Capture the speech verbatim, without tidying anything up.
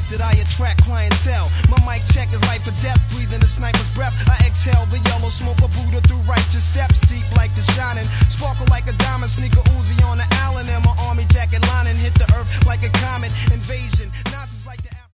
that I attract clientele. My mic check is life or death, breathing a sniper's breath. I exhale the yellow smoke of Buddha through righteous steps, deep like the shining, sparkle like a diamond, sneaker Uzi on the Allen, and my army jacket lining hit the earth like a comet invasion. Nazis